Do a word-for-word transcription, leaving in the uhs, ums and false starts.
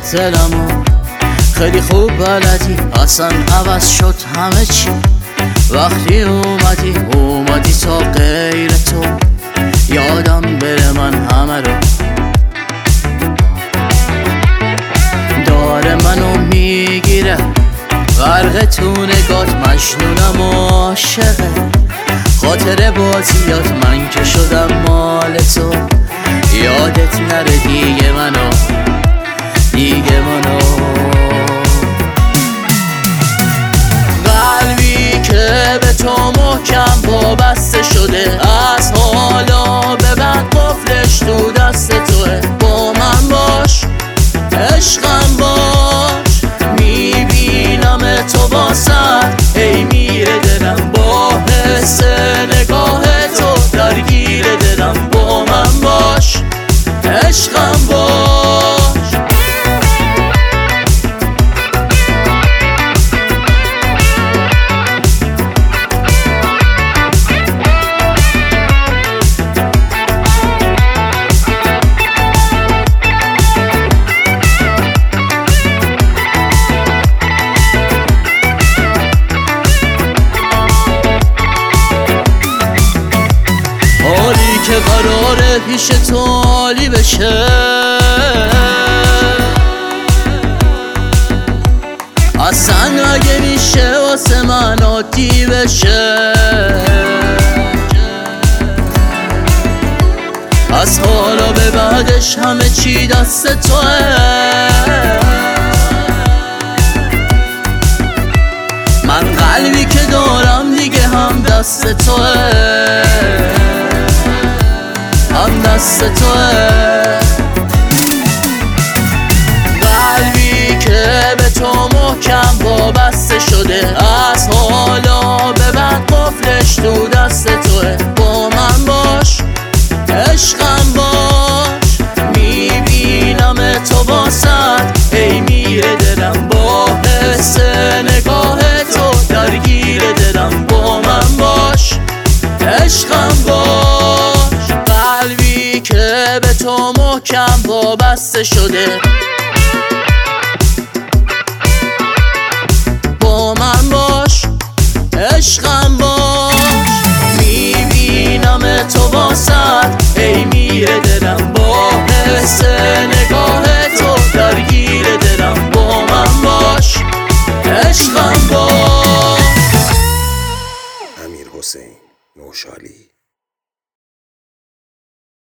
دلمو خیلی خوب بلدی، اصلا عوض شد همه چی وقتی اومدی اومدی تا غیر تو یادم بره من همه رو داره منو میگیره غرق تو نگات مجنونم و عاشقه خاطر بازیات من که شدم مال تو یادت نره دیگه منو دیگه منو قلبی که به تو محکم وابسته شده از حالا به بعد قفلش تو دست توه با من باش عشقم باش میبینم تو واسط ای میره دلم با حس نگاه تو درگیر دلم با من باش عشقم باش حالی که قراره پیش تو عالی بشه اصلا اگه میشه واسه من عادی بشه از حالا به بعدش همه چی دست توه من قلبی که دارم دیگه هم دست توه هم دست توه قلبی که به تو محکم وابسته شده از حالا به بعد قفلش تو دست توه با من باش عشقم باش میبینم تو واسط ای میره دلم با حس نگاه تو درگیر دلم با من باش عشقم باش قلبی که به تو محکم وابسته شده با من باش عشقم باش میبینم تو واسط ای میره دلم با حس نگاه تو درگیر دلم با من باش عشقم باش. امیرحسین نوشالی.